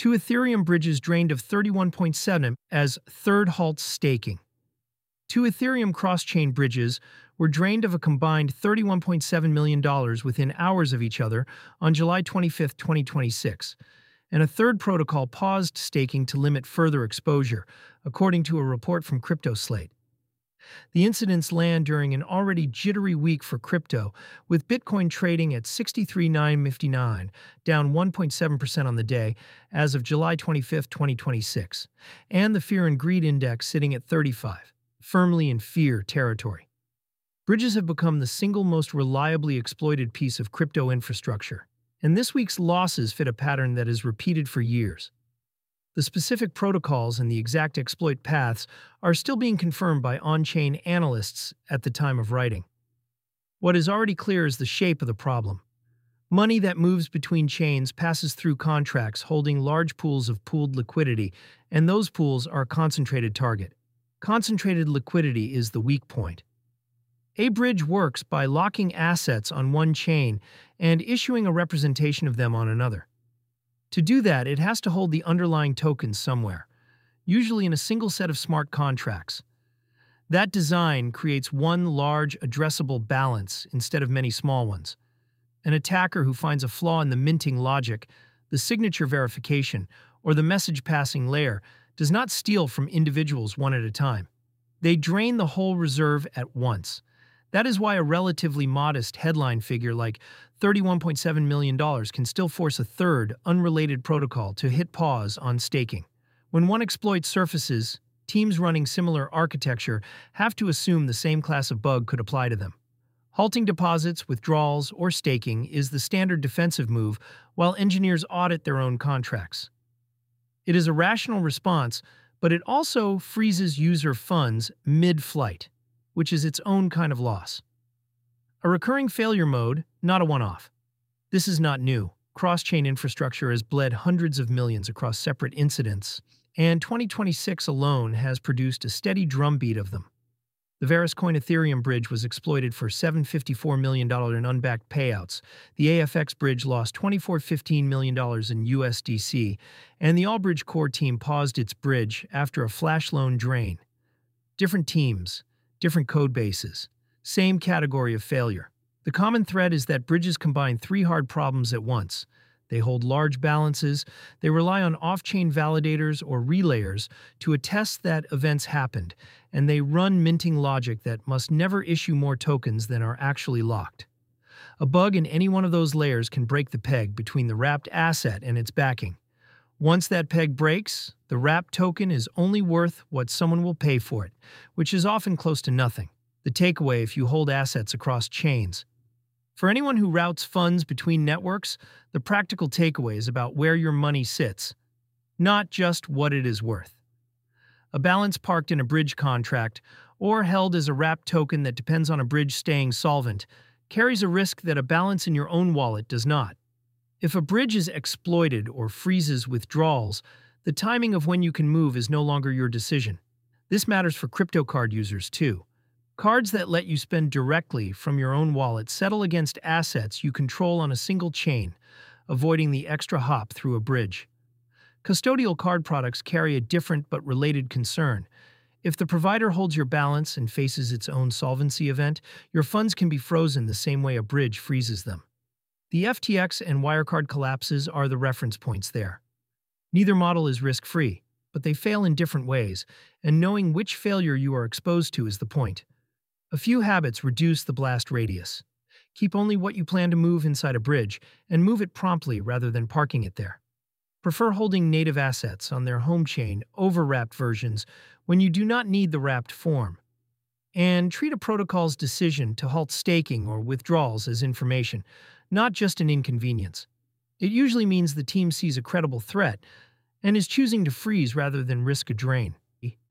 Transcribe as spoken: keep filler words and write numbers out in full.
Two Ethereum bridges drained of thirty-one point seven as third halt staking. Two Ethereum cross-chain bridges were drained of a combined thirty-one point seven million dollars within hours of each other on July twenty-fifth, twenty twenty-six, and a third protocol paused staking to limit further exposure, according to a report from CryptoSlate. The incidents land during an already jittery week for crypto, with Bitcoin trading at sixty-three thousand nine hundred fifty-nine, down one point seven percent on the day as of July twenty-fifth, twenty twenty-six, and the Fear and Greed Index sitting at thirty-five, firmly in fear territory. Bridges have become the single most reliably exploited piece of crypto infrastructure, and this week's losses fit a pattern that is repeated for years. The specific protocols and the exact exploit paths are still being confirmed by on-chain analysts at the time of writing. What is already clear is the shape of the problem. Money that moves between chains passes through contracts holding large pools of pooled liquidity, and those pools are a concentrated target. Concentrated liquidity is the weak point. A bridge works by locking assets on one chain and issuing a representation of them on another. To do that, it has to hold the underlying tokens somewhere, usually in a single set of smart contracts. That design creates one large, addressable balance instead of many small ones. An attacker who finds a flaw in the minting logic, the signature verification, or the message-passing layer does not steal from individuals one at a time. They drain the whole reserve at once. That is why a relatively modest headline figure like thirty-one point seven million dollars can still force a third, unrelated protocol to hit pause on staking. When one exploit surfaces, teams running similar architecture have to assume the same class of bug could apply to them. Halting deposits, withdrawals, or staking is the standard defensive move while engineers audit their own contracts. It is a rational response, but it also freezes user funds mid-flight, which is its own kind of loss. A recurring failure mode, not a one-off. This is not new. Cross-chain infrastructure has bled hundreds of millions across separate incidents, and twenty twenty-six alone has produced a steady drumbeat of them. The Verascoin Ethereum bridge was exploited for seven hundred fifty-four million dollars in unbacked payouts, the A F X bridge lost twenty-four point one five million dollars in U S D C, and the Allbridge core team paused its bridge after a flash loan drain. Different teams, different code bases, same category of failure. The common thread is that bridges combine three hard problems at once. They hold large balances, they rely on off-chain validators or relayers to attest that events happened, and they run minting logic that must never issue more tokens than are actually locked. A bug in any one of those layers can break the peg between the wrapped asset and its backing. Once that peg breaks, the wrapped token is only worth what someone will pay for it, which is often close to nothing. The takeaway if you hold assets across chains. For anyone who routes funds between networks, the practical takeaway is about where your money sits, not just what it is worth. A balance parked in a bridge contract, or held as a wrapped token that depends on a bridge staying solvent, carries a risk that a balance in your own wallet does not. If a bridge is exploited or freezes withdrawals, the timing of when you can move is no longer your decision. This matters for crypto card users too. Cards that let you spend directly from your own wallet settle against assets you control on a single chain, avoiding the extra hop through a bridge. Custodial card products carry a different but related concern. If the provider holds your balance and faces its own solvency event, your funds can be frozen the same way a bridge freezes them. The F T X and Wirecard collapses are the reference points there. Neither model is risk-free, but they fail in different ways, and knowing which failure you are exposed to is the point. A few habits reduce the blast radius. Keep only what you plan to move inside a bridge, and move it promptly rather than parking it there. Prefer holding native assets on their home chain over wrapped versions when you do not need the wrapped form. And treat a protocol's decision to halt staking or withdrawals as information, not just an inconvenience. It usually means the team sees a credible threat and is choosing to freeze rather than risk a drain.